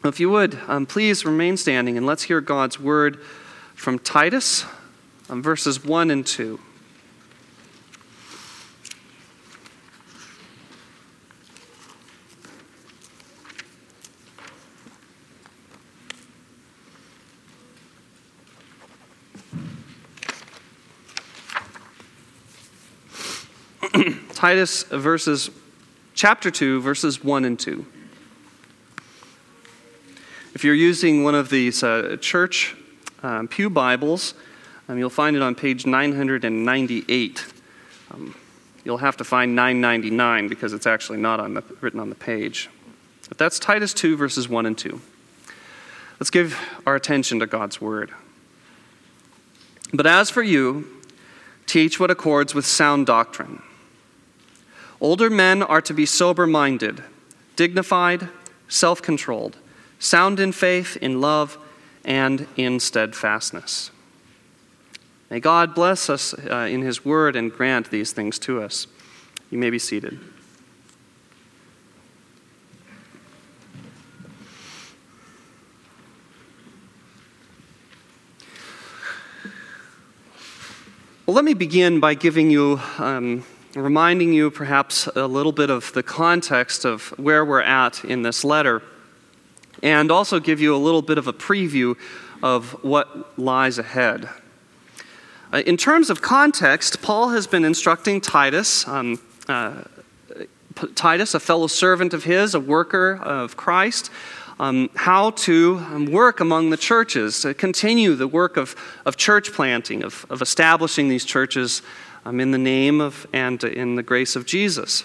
If you would, please remain standing and let's hear God's word from Titus, verses 1 and 2. Titus chapter 2, verses 1 and 2. If you're using one of these church pew Bibles, you'll find it on page 998. You'll have to find 999 because it's actually not written on the page. But that's Titus 2, verses 1 and 2. Let's give our attention to God's word. But as for you, teach what accords with sound doctrine. Older men are to be sober-minded, dignified, self-controlled, sound in faith, in love, and in steadfastness. May God bless us in his word and grant these things to us. You may be seated. Well, let me begin by reminding you perhaps a little bit of the context of where we're at in this letter, and also give you a little bit of a preview of what lies ahead. In terms of context, Paul has been instructing Titus, a fellow servant of his, a worker of Christ, how to work among the churches, to continue the work of church planting, of establishing these churches in the name of and in the grace of Jesus.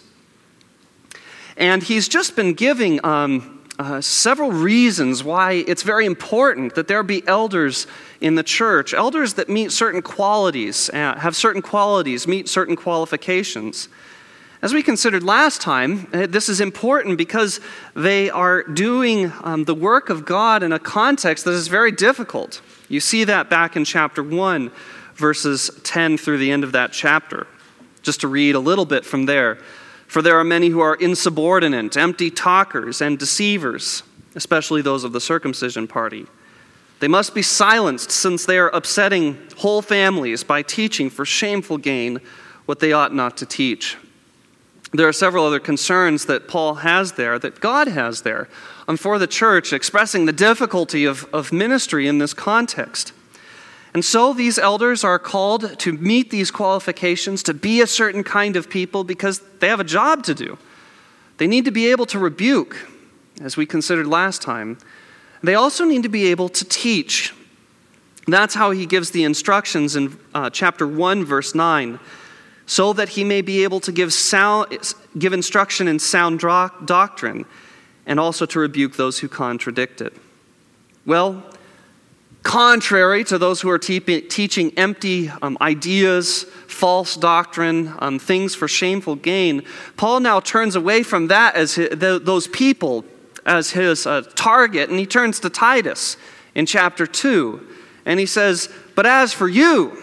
And he's just been giving several reasons why it's very important that there be elders in the church, elders that meet certain qualities, have certain qualities, meet certain qualifications. As we considered last time, this is important because they are doing the work of God in a context that is very difficult. You see that back in chapter 1, verses 10 through the end of that chapter. Just to read a little bit from there. For there are many who are insubordinate, empty talkers, and deceivers, especially those of the circumcision party. They must be silenced, since they are upsetting whole families by teaching for shameful gain what they ought not to teach. There are several other concerns that Paul has there, that God has there, for the church, expressing the difficulty of ministry in this context. And so these elders are called to meet these qualifications, to be a certain kind of people, because they have a job to do. They need to be able to rebuke, as we considered last time. They also need to be able to teach. That's how he gives the instructions in chapter 1, verse 9, so that he may be able to give instruction in sound doctrine, and also to rebuke those who contradict it. Well, contrary to those who are teaching empty ideas, false doctrine, things for shameful gain, Paul now turns away from that as those people as his target, and he turns to Titus in chapter 2, and he says, "But as for you,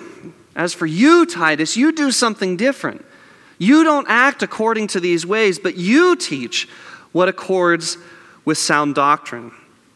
Titus, you do something different. You don't act according to these ways, but you teach what accords with sound doctrine."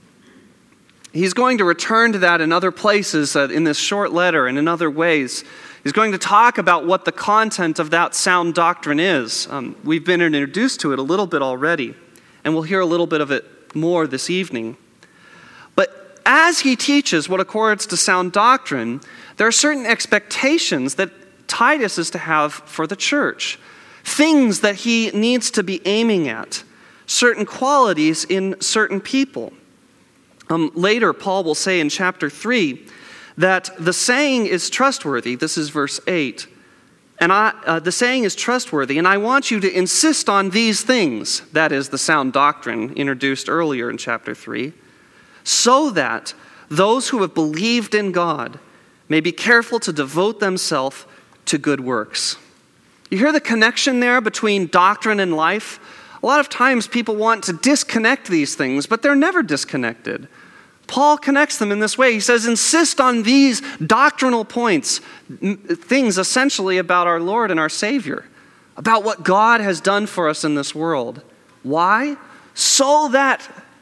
He's going to return to that in other places in this short letter and in other ways. He's going to talk about what the content of that sound doctrine is. We've been introduced to it a little bit already, and we'll hear a little bit of it more this evening. But as he teaches what accords to sound doctrine, there are certain expectations that Titus is to have for the church, things that he needs to be aiming at, certain qualities in certain people. Later, Paul will say in chapter 3 that the saying is trustworthy. This is verse 8. And the saying is trustworthy, and I want you to insist on these things, that is the sound doctrine introduced earlier in chapter 3, so that those who have believed in God may be careful to devote themselves to good works. You hear the connection there between doctrine and life? A lot of times people want to disconnect these things, but they're never disconnected. Paul connects them in this way. He says, insist on these doctrinal points, things essentially about our Lord and our Savior, about what God has done for us in this world. Why? So that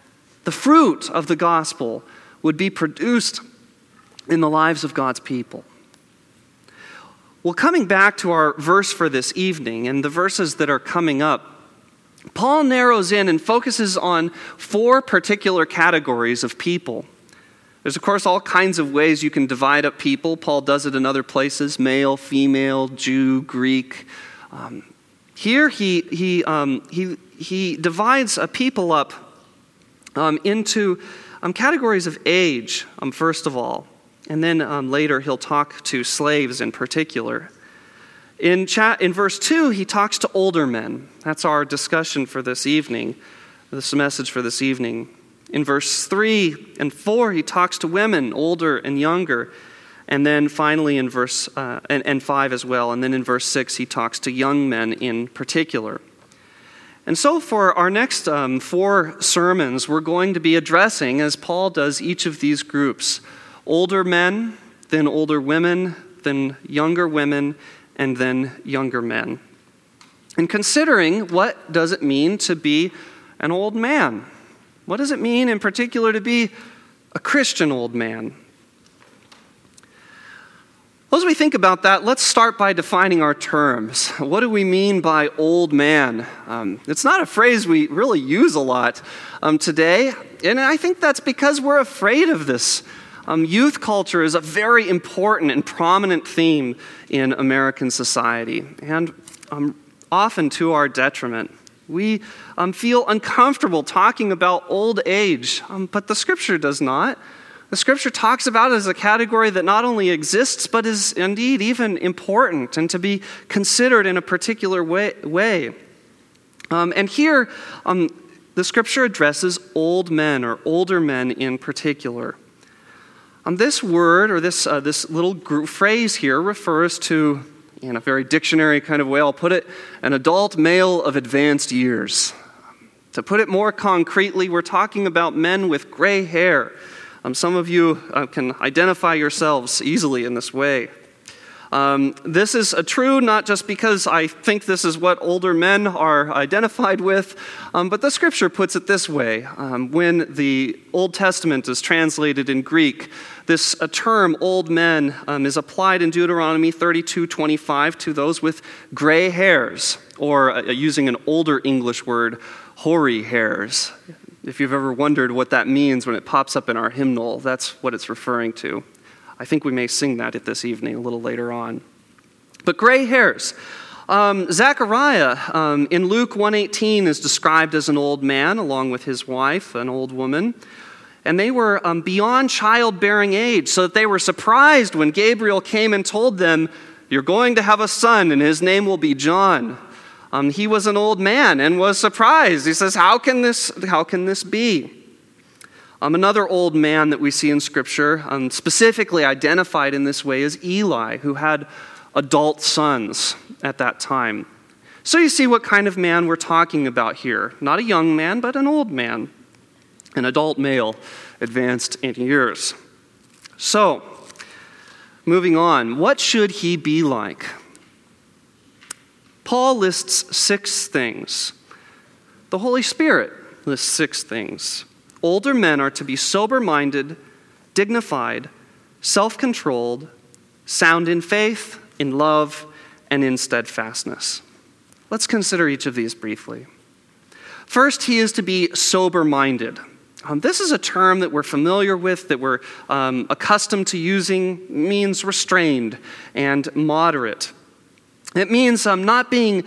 The fruit of the gospel would be produced in the lives of God's people. Well, coming back to our verse for this evening and the verses that are coming up, Paul narrows in and focuses on 4 particular categories of people. There's, of course, all kinds of ways you can divide up people. Paul does it in other places: male, female, Jew, Greek. Here he divides a people up into categories of age, first of all. And then later he'll talk to slaves in particular. In verse 2, he talks to older men. That's our discussion for this evening, this message for this evening. In verse 3 and 4, he talks to women, older and younger. And then finally in verse and 5 as well. And then in verse 6, he talks to young men in particular. And so for our next 4 sermons, we're going to be addressing, as Paul does, each of these groups: older men, then older women, then younger women, and then younger men. And considering, what does it mean to be an old man? What does it mean in particular to be a Christian old man? Well, as we think about that, let's start by defining our terms. What do we mean by old man? It's not a phrase we really use a lot today, and I think that's because we're afraid of this. Youth culture is a very important and prominent theme in American society, and often to our detriment. We feel uncomfortable talking about old age, but the Scripture does not. The Scripture talks about it as a category that not only exists, but is indeed even important and to be considered in a particular way. And here, the Scripture addresses old men, or older men in particular. This word, or this little phrase here, refers to, in a very dictionary kind of way, I'll put it, an adult male of advanced years. To put it more concretely, we're talking about men with gray hair. Some of you can identify yourselves easily in this way. This is true not just because I think this is what older men are identified with, but the Scripture puts it this way. When the Old Testament is translated in Greek, this term, old men, is applied in Deuteronomy 32:25 to those with gray hairs, or using an older English word, hoary hairs. If you've ever wondered what that means when it pops up in our hymnal, that's what it's referring to. I think we may sing that at this evening a little later on. But gray hairs. Zechariah in Luke 1:18 is described as an old man along with his wife, an old woman. And they were beyond childbearing age, so that they were surprised when Gabriel came and told them, "You're going to have a son, and his name will be John." He was an old man and was surprised. He says, how can this be? Another old man that we see in Scripture, specifically identified in this way, is Eli, who had adult sons at that time. So you see what kind of man we're talking about here. Not a young man, but an old man. An adult male, advanced in years. So, moving on, what should he be like? Paul lists 6 things. The Holy Spirit lists 6 things. Older men are to be sober-minded, dignified, self-controlled, sound in faith, in love, and in steadfastness. Let's consider each of these briefly. First, he is to be sober-minded. This is a term that we're familiar with, that we're accustomed to using. It means restrained and moderate. It means not being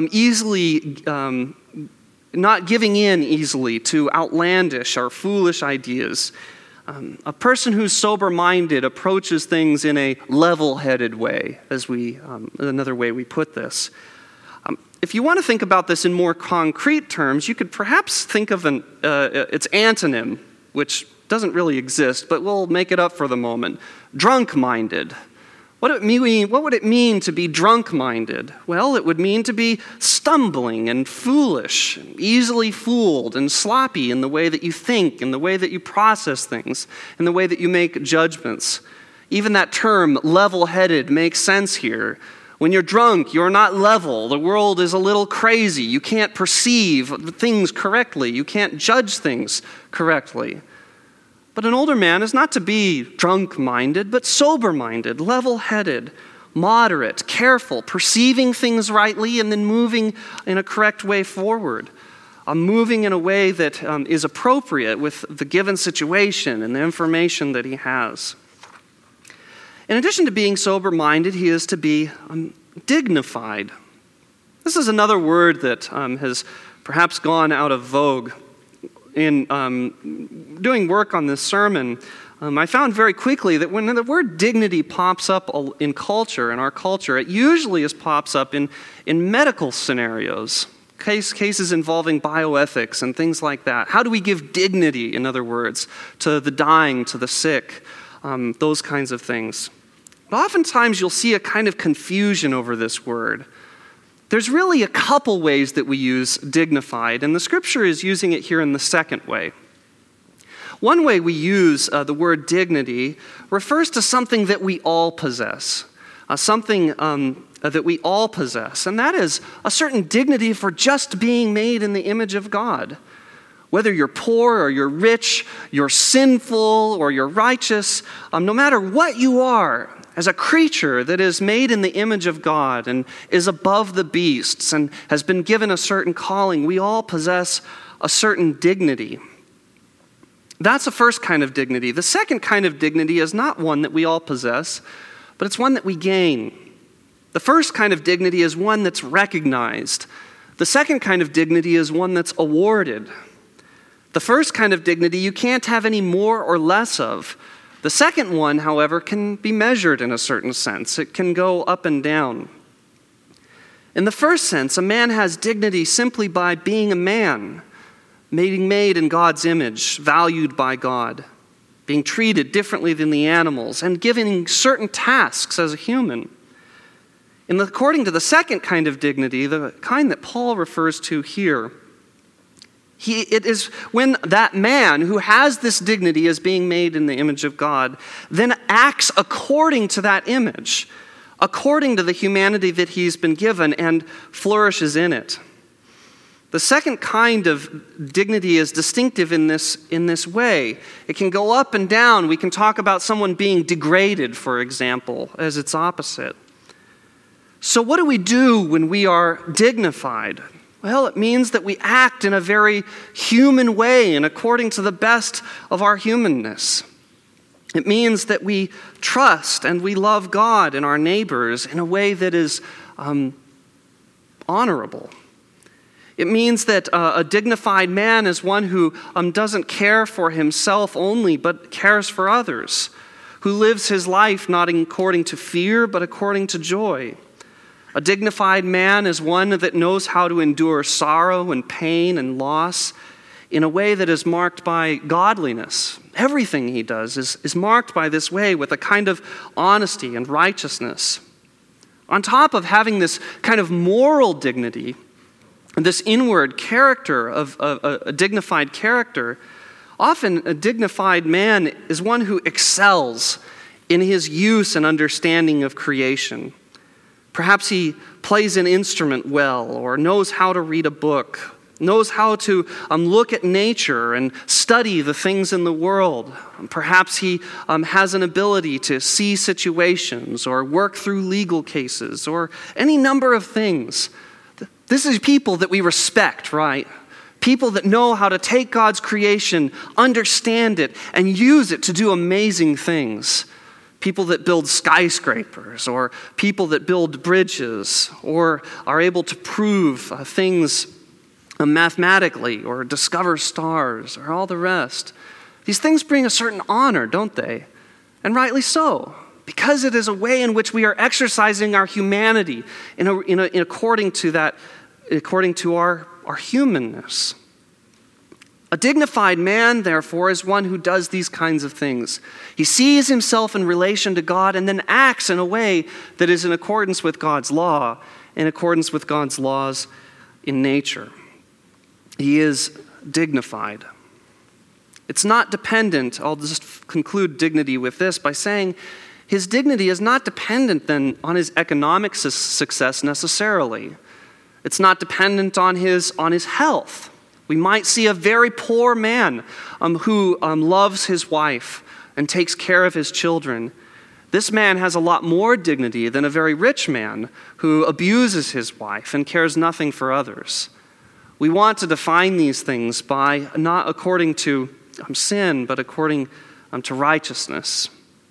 not giving in easily to outlandish or foolish ideas. A person who's sober-minded approaches things in a level-headed way, as another way we put this. If you want to think about this in more concrete terms, you could perhaps think of its antonym, which doesn't really exist, but we'll make it up for the moment. Drunk-minded. What would it mean to be drunk-minded? Well, it would mean to be stumbling and foolish, easily fooled and sloppy in the way that you think, in the way that you process things, in the way that you make judgments. Even that term, level-headed, makes sense here. When you're drunk, you're not level. The world is a little crazy. You can't perceive things correctly. You can't judge things correctly. But an older man is not to be drunk-minded, but sober-minded, level-headed, moderate, careful, perceiving things rightly and then moving in a correct way forward. Moving in a way that is appropriate with the given situation and the information that he has. In addition to being sober-minded, he is to be dignified. This is another word that has perhaps gone out of vogue. In doing work on this sermon, I found very quickly that when the word dignity pops up in our culture, it usually pops up in medical scenarios, cases involving bioethics and things like that. How do we give dignity, in other words, to the dying, to the sick, those kinds of things. But oftentimes you'll see a kind of confusion over this word. There's really a couple ways that we use dignified, and the Scripture is using it here in the second way. One way we use the word dignity refers to something that we all possess, that we all possess, and that is a certain dignity for just being made in the image of God. Whether you're poor or you're rich, you're sinful or you're righteous, no matter what you are, as a creature that is made in the image of God and is above the beasts and has been given a certain calling, we all possess a certain dignity. That's the first kind of dignity. The second kind of dignity is not one that we all possess, but it's one that we gain. The first kind of dignity is one that's recognized. The second kind of dignity is one that's awarded. The first kind of dignity you can't have any more or less of. The second one, however, can be measured in a certain sense. It can go up and down. In the first sense, a man has dignity simply by being a man, being made in God's image, valued by God, being treated differently than the animals, and given certain tasks as a human. According to the second kind of dignity, the kind that Paul refers to here, it is when that man who has this dignity as being made in the image of God then acts according to that image, according to the humanity that he's been given, and flourishes in it. The second kind of dignity is distinctive in this way. It can go up and down. We can talk about someone being degraded, for example, as its opposite. So what do we do when we are dignified? Well, it means that we act in a very human way and according to the best of our humanness. It means that we trust and we love God and our neighbors in a way that is honorable. It means that a dignified man is one who doesn't care for himself only, but cares for others, who lives his life not according to fear, but according to joy. A dignified man is one that knows how to endure sorrow and pain and loss in a way that is marked by godliness. Everything he does is marked by this way with a kind of honesty and righteousness. On top of having this kind of moral dignity, this inward character of a dignified character, often a dignified man is one who excels in his use and understanding of creation. Perhaps he plays an instrument well, or knows how to read a book, knows how to look at nature and study the things in the world. Perhaps he has an ability to see situations or work through legal cases or any number of things. This is people that we respect, right? People that know how to take God's creation, understand it, and use it to do amazing things. People that build skyscrapers, or people that build bridges, or are able to prove things mathematically, or discover stars, or all the rest. These things bring a certain honor, don't they? And rightly so, because it is a way in which we are exercising our humanity according to our humanness. A dignified man, therefore, is one who does these kinds of things. He sees himself in relation to God and then acts in a way that is in accordance with God's law, in accordance with God's laws in nature. He is dignified. It's not dependent, I'll just conclude dignity with this by saying, His dignity is not dependent then on his economic success necessarily. It's not dependent on his health. We might see a very poor man who loves his wife and takes care of his children. This man has a lot more dignity than a very rich man who abuses his wife and cares nothing for others. We want to define these things by not according to sin, but according to righteousness.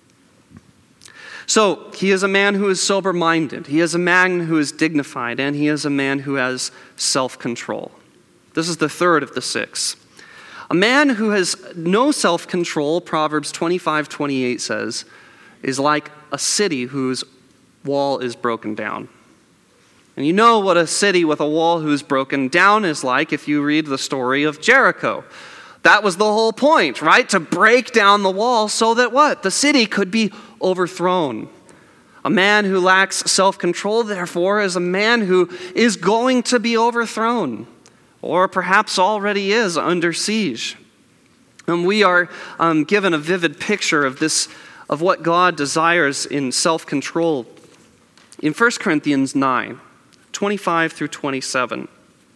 So, he is a man who is sober-minded, he is a man who is dignified, and he is a man who has self-control. This is the third of the six. A man who has no self-control, Proverbs 25:28 says, is like a city whose wall is broken down. And you know what a city with a wall who's broken down is like if you read the story of Jericho. That was the whole point, right? To break down the wall so that what? The city could be overthrown. A man who lacks self-control, therefore, is a man who is going to be overthrown, or perhaps already is under siege. And we are given a vivid picture of this, of what God desires in self-control in 1 Corinthians 9:25 through 27.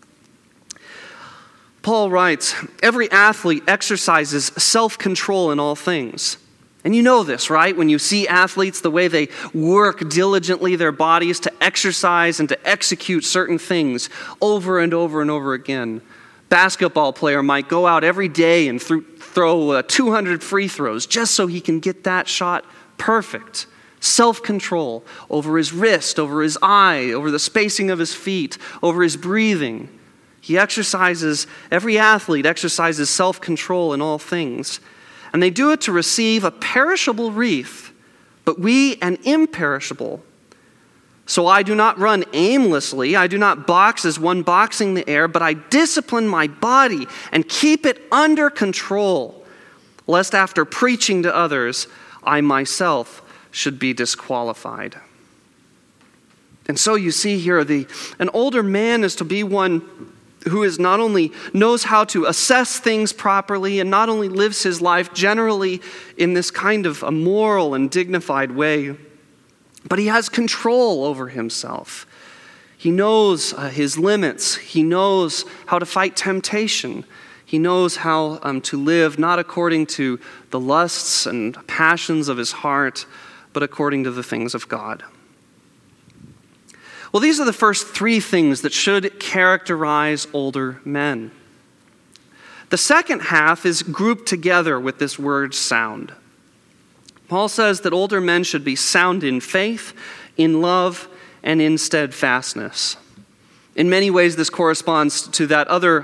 Paul writes, "Every athlete exercises self-control in all things." And you know this, right? When you see athletes, the way they work diligently their bodies to exercise and to execute certain things over and over and over again. Basketball player might go out every day and throw 200 free throws just so he can get that shot perfect. Self-control over his wrist, over his eye, over the spacing of his feet, over his breathing. Every athlete exercises self-control in all things. And they do it to receive a perishable wreath, but we an imperishable. So I do not run aimlessly, I do not box as one boxing the air, but I discipline my body and keep it under control, lest after preaching to others, I myself should be disqualified. And so you see here, an older man is to be one who is not only knows how to assess things properly and not only lives his life generally in this kind of a moral and dignified way, but he has control over himself. He knows his limits. He knows how to fight temptation. He knows how to live not according to the lusts and passions of his heart, but according to the things of God. Well, these are the first three things that should characterize older men. The second half is grouped together with this word sound. Paul says that older men should be sound in faith, in love, and in steadfastness. In many ways, this corresponds to that other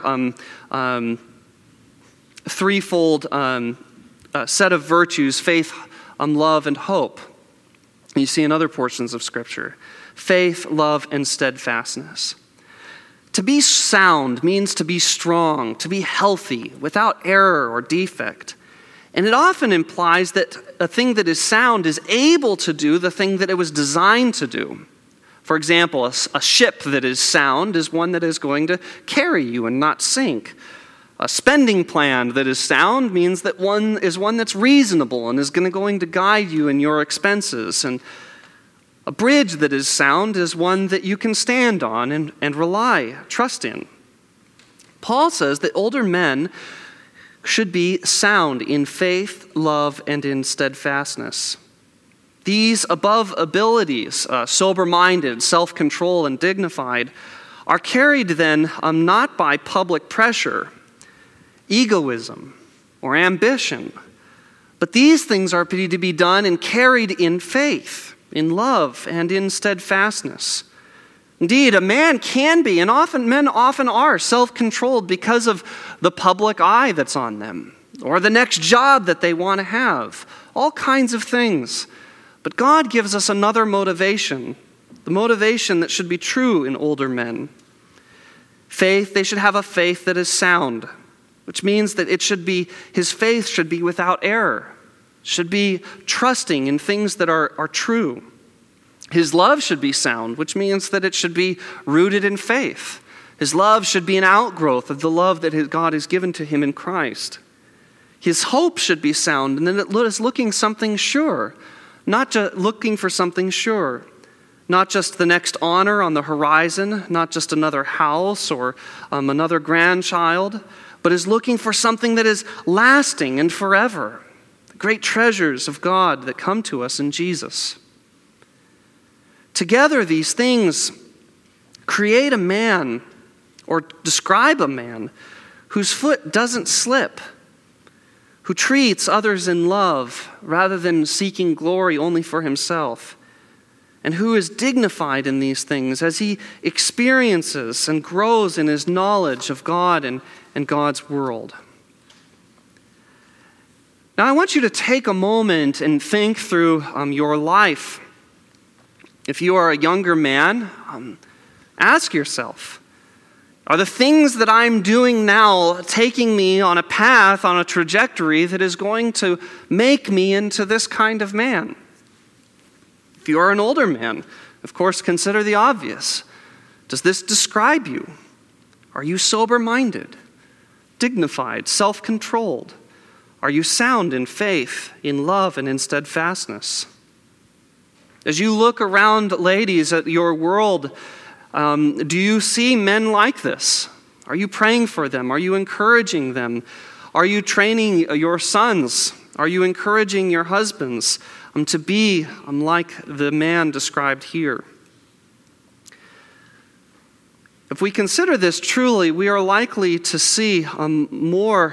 threefold set of virtues, faith, love, and hope. You see in other portions of Scripture. Faith, love, and steadfastness. To be sound means to be strong, to be healthy, without error or defect. And it often implies that a thing that is sound is able to do the thing that it was designed to do. For example, a ship that is sound is one that is going to carry you and not sink. A spending plan that is sound means that one that's reasonable and is going to guide you in your expenses. And a bridge that is sound is one that you can stand on and trust in. Paul says that older men should be sound in faith, love, and in steadfastness. These above abilities, sober-minded, self-control, and dignified, are carried then not by public pressure, egoism, or ambition, but these things are to be done and carried in faith, in love, and in steadfastness. Indeed, a man can be, and men often are, self-controlled because of the public eye that's on them, or the next job that they want to have, all kinds of things. But God gives us another motivation, the motivation that should be true in older men. Faith, they should have a faith that is sound, which means that his faith should be without error, should be trusting in things that are true. His love should be sound, which means that it should be rooted in faith. His love should be an outgrowth of the love that God has given to him in Christ. His hope should be sound, and then it is looking something sure, not just looking for something sure, not just the next honor on the horizon, not just another house or another grandchild, but is looking for something that is lasting and forever, the great treasures of God that come to us in Jesus. Together, these things create a man, or describe a man, whose foot doesn't slip, who treats others in love rather than seeking glory only for himself, and who is dignified in these things as he experiences and grows in his knowledge of God and God's world. Now, I want you to take a moment and think through your life. If you are a younger man, ask yourself, are the things that I'm doing now taking me on a path, on a trajectory that is going to make me into this kind of man? If you are an older man, of course, consider the obvious. Does this describe you? Are you sober-minded, dignified, self-controlled? Are you sound in faith, in love, and in steadfastness? As you look around, ladies, at your world, do you see men like this? Are you praying for them? Are you encouraging them? Are you training your sons? Are you encouraging your husbands to be like the man described here? If we consider this truly, we are likely to see more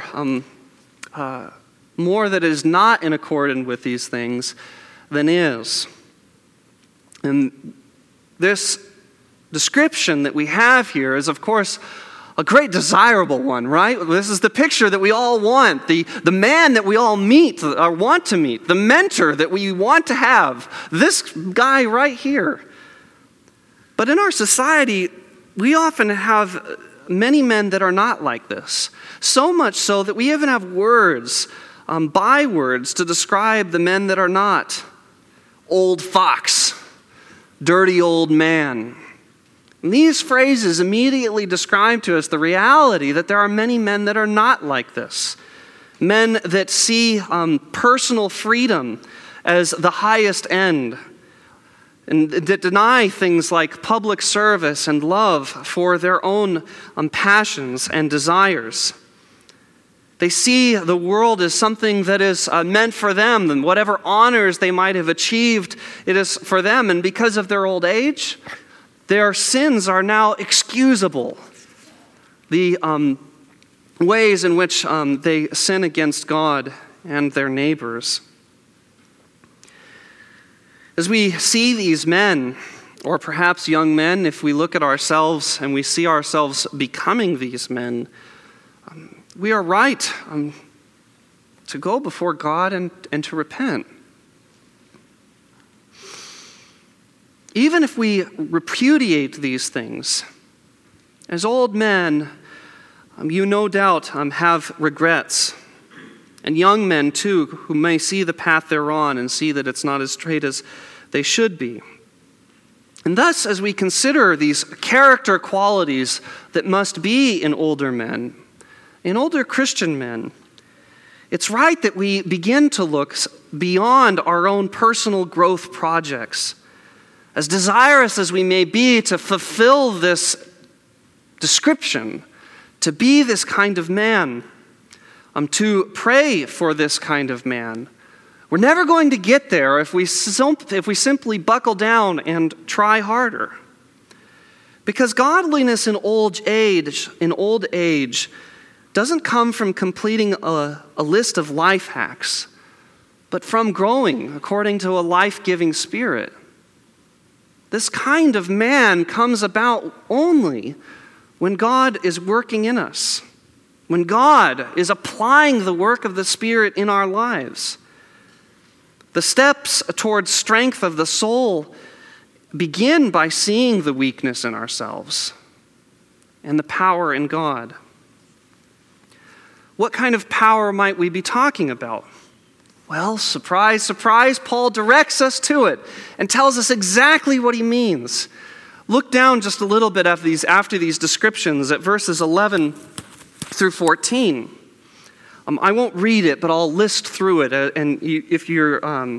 that is not in accordance with these things than is. And this description that we have here is, of course, a great desirable one, right? This is the picture that we all want, the man that we all meet or want to meet, the mentor that we want to have, this guy right here. But in our society, we often have many men that are not like this, so much so that we even have words, bywords to describe the men that are not. Old fox, dirty old man. And these phrases immediately describe to us the reality that there are many men that are not like this. Men that see personal freedom as the highest end, and that deny things like public service and love for their own passions and desires. They see the world as something that is meant for them, and whatever honors they might have achieved, it is for them. And because of their old age, their sins are now excusable. The ways in which they sin against God and their neighbors. As we see these men, or perhaps young men, if we look at ourselves and we see ourselves becoming these men, we are right to go before God and to repent. Even if we repudiate these things, as old men, you no doubt have regrets. And young men, too, who may see the path they're on and see that it's not as straight as they should be. And thus, as we consider these character qualities that must be in older men, in older Christian men, it's right that we begin to look beyond our own personal growth projects. As desirous as we may be to fulfill this description, to be this kind of man, to pray for this kind of man, we're never going to get there if we simply buckle down and try harder. Because godliness in old age doesn't come from completing a list of life hacks, but from growing according to a life-giving spirit. This kind of man comes about only when God is working in us, when God is applying the work of the Spirit in our lives. The steps towards strength of the soul begin by seeing the weakness in ourselves and the power in God. What kind of power might we be talking about? Well, surprise, surprise, Paul directs us to it and tells us exactly what he means. Look down just a little bit after these descriptions at verses 11 through 14. I won't read it, but I'll list through it. And if you're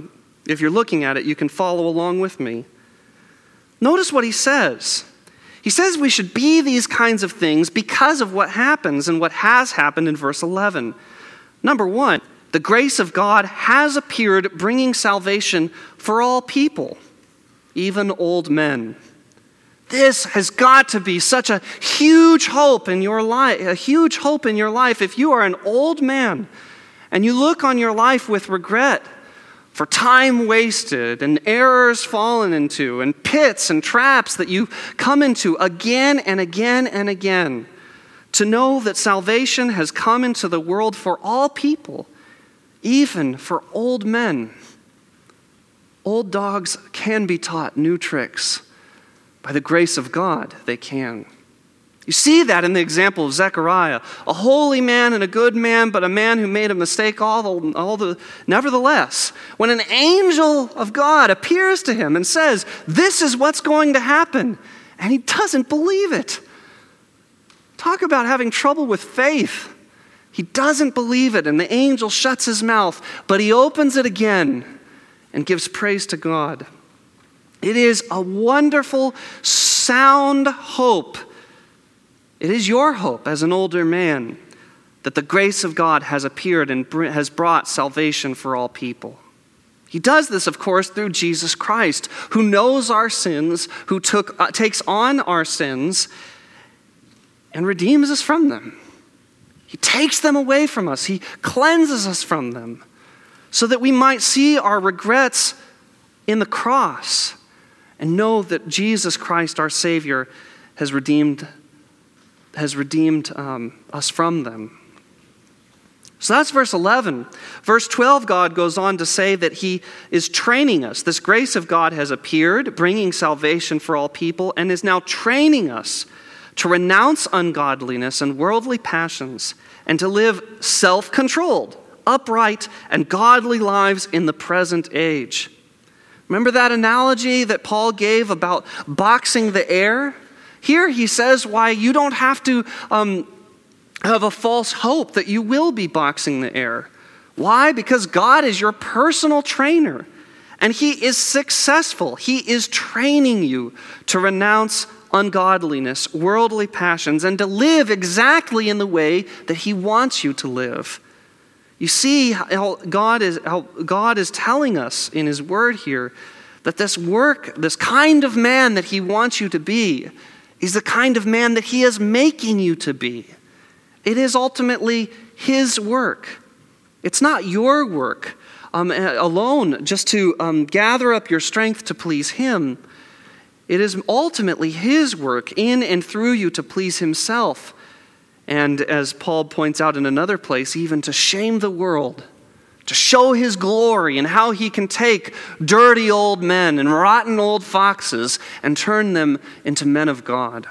If you're looking at it, you can follow along with me. Notice what he says. He says we should be these kinds of things because of what happens and what has happened in verse 11. Number one, the grace of God has appeared, bringing salvation for all people, even old men. This has got to be such a huge hope in your life, if you are an old man and you look on your life with regret for time wasted and errors fallen into and pits and traps that you come into again and again and again. To know that salvation has come into the world for all people, even for old men. Old dogs can be taught new tricks. By the grace of God, they can. You see that in the example of Zechariah, a holy man and a good man, but a man who made a mistake nevertheless. When an angel of God appears to him and says, this is what's going to happen, and he doesn't believe it. Talk about having trouble with faith. He doesn't believe it, and the angel shuts his mouth, but he opens it again and gives praise to God. It is a wonderful, sound hope. It is your hope as an older man that the grace of God has appeared and has brought salvation for all people. He does this, of course, through Jesus Christ, who knows our sins, who takes on our sins and redeems us from them. He takes them away from us. He cleanses us from them so that we might see our regrets in the cross and know that Jesus Christ, our Savior, has redeemed us from them. So that's verse 11. Verse 12, God goes on to say that he is training us. This grace of God has appeared, bringing salvation for all people, and is now training us to renounce ungodliness and worldly passions and to live self-controlled, upright, and godly lives in the present age. Remember that analogy that Paul gave about boxing the air? Here he says why you don't have to have a false hope that you will be boxing the air. Why? Because God is your personal trainer, and he is successful. He is training you to renounce ungodliness, worldly passions, and to live exactly in the way that he wants you to live. You see how God is telling us in his word here that this work, this kind of man that he wants you to be, is the kind of man that he is making you to be. It is ultimately his work. It's not your work alone just to gather up your strength to please him. It is ultimately his work in and through you to please himself. And as Paul points out in another place, even to shame the world, to show his glory and how he can take dirty old men and rotten old foxes and turn them into men of God.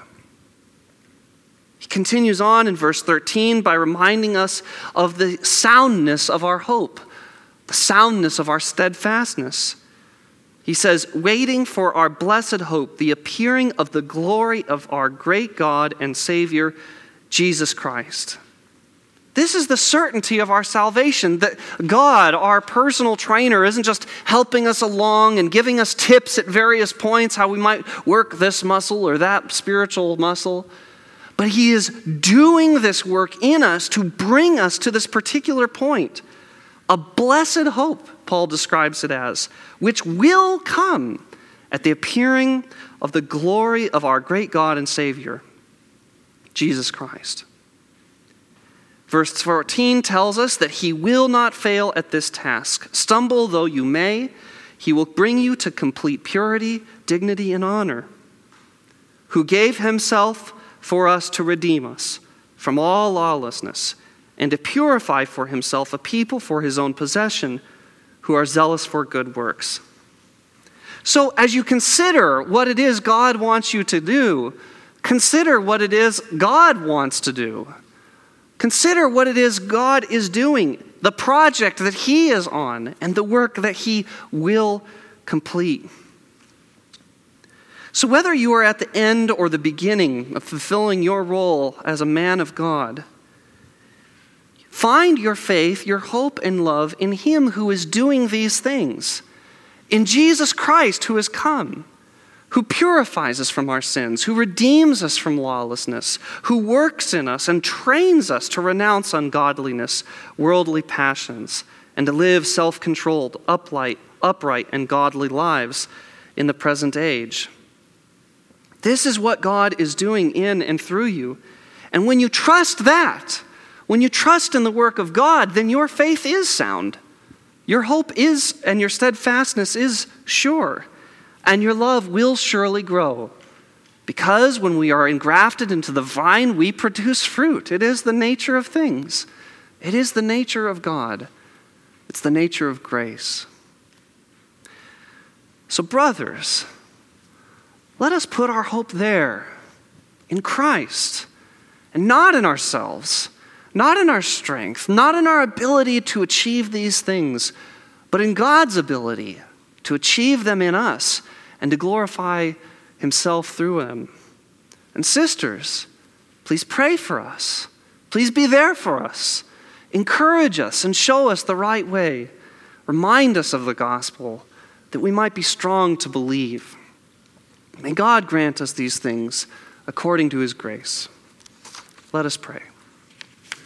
He continues on in verse 13 by reminding us of the soundness of our hope, the soundness of our steadfastness. He says, waiting for our blessed hope, the appearing of the glory of our great God and Savior, Jesus Christ. This is the certainty of our salvation, that God, our personal trainer, isn't just helping us along and giving us tips at various points how we might work this muscle or that spiritual muscle, but he is doing this work in us to bring us to this particular point. A blessed hope, Paul describes it as, which will come at the appearing of the glory of our great God and Savior, Jesus Christ. Verse 14 tells us that he will not fail at this task. Stumble though you may, he will bring you to complete purity, dignity, and honor. Who gave himself for us to redeem us from all lawlessness and to purify for himself a people for his own possession who are zealous for good works. So as you consider what it is God wants you to do, consider what it is God wants to do. Consider what it is God is doing, the project that he is on, and the work that he will complete. So whether you are at the end or the beginning of fulfilling your role as a man of God, find your faith, your hope, and love in him who is doing these things. in Jesus Christ who has come, who purifies us from our sins, who redeems us from lawlessness, who works in us and trains us to renounce ungodliness, worldly passions, and to live self-controlled, upright, and godly lives in the present age. This is what God is doing in and through you. And when you trust that, when you trust in the work of God, then your faith is sound. Your hope is, and your steadfastness is sure. And your love will surely grow. Because when we are engrafted into the vine, we produce fruit. It is the nature of things. It is the nature of God. It's the nature of grace. So, brothers, let us put our hope there, in Christ, and not in ourselves, not in our strength, not in our ability to achieve these things, but in God's ability to achieve them in us and to glorify himself through them. And sisters, please pray for us. Please be there for us. Encourage us and show us the right way. Remind us of the gospel that we might be strong to believe. May God grant us these things according to his grace. Let us pray.